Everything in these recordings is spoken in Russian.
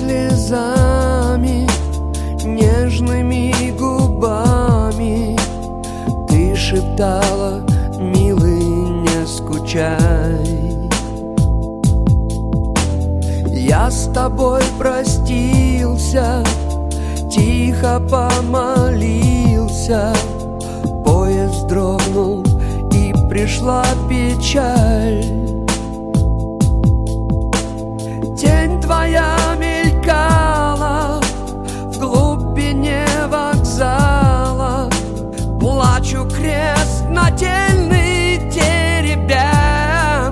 слезами, нежными губами ты шептала: милый, не скучай. Я с тобой простился, тихо помолился, поезд дрогнул, и пришла печаль. Тень твоя мелькала в глубине вокзала, плачу крест нательный теребя.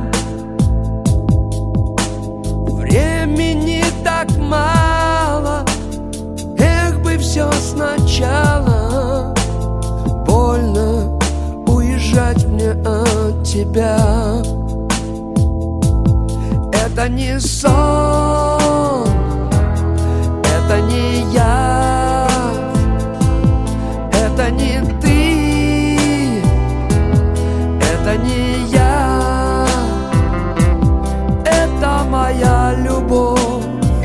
Времени так мало, эх бы все сначала. Больно уезжать мне от тебя. Это не сон, это не я, это не ты, это не я. Это моя любовь,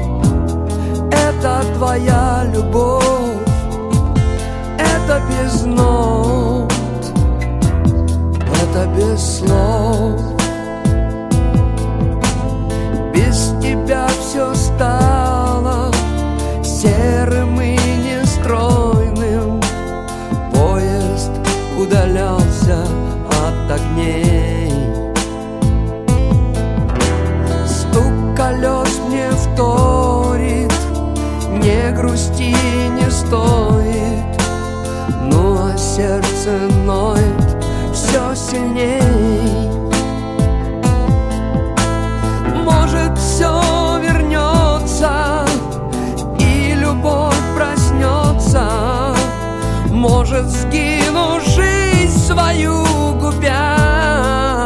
это твоя любовь, это без нот, это без слов. Без тебя все стало серым и нестройным. Поезд удалялся от огней. Стук колес мне вторит, не грусти не стоит. Ну а сердце ноет все сильней. Может, все вернется, и любовь проснется. Может, сгину жизнь свою губя.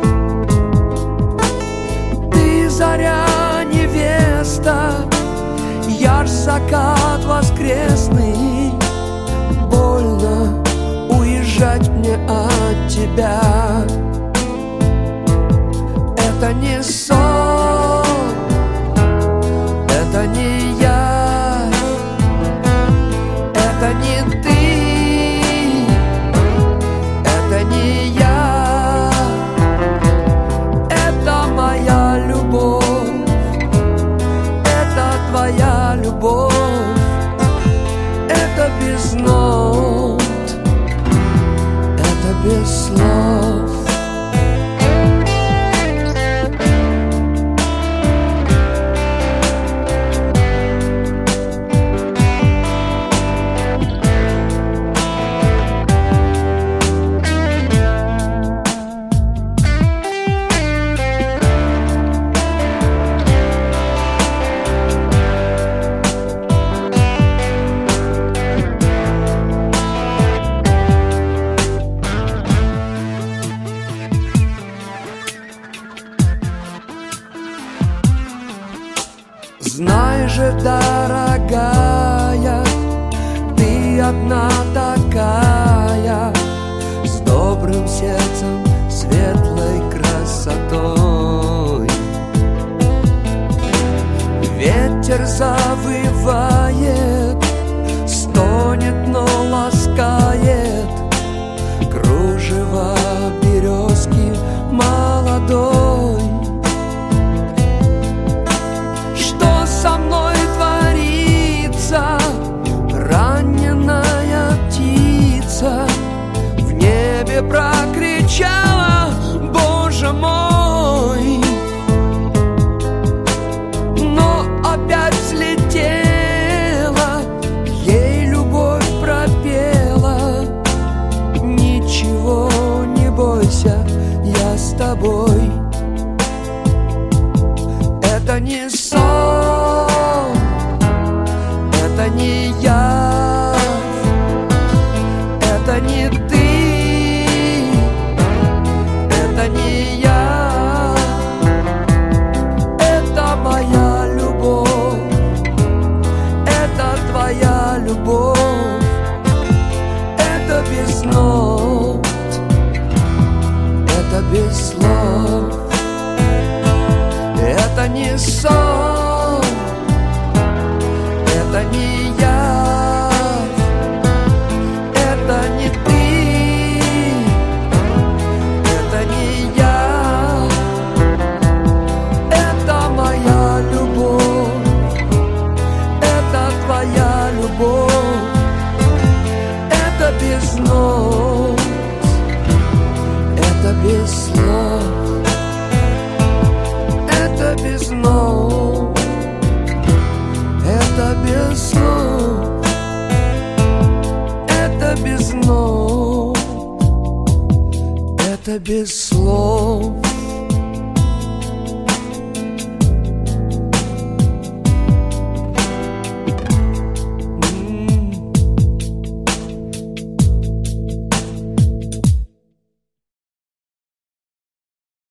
Ты заря невеста, я ж закат воскресный. Больно уезжать мне от тебя. Это не сон, это не я, это не ты, это не я. Это моя любовь, это твоя любовь, это без нот, это без слов. Знай же, дорогая, ты одна такая, с добрым сердцем, светлой красотой. Ветер завывает, стонет, но ласкает кружево березки молодой. Со мной творится раненая птица, в небе прокричала: Боже мой! Но опять взлетела это без слов.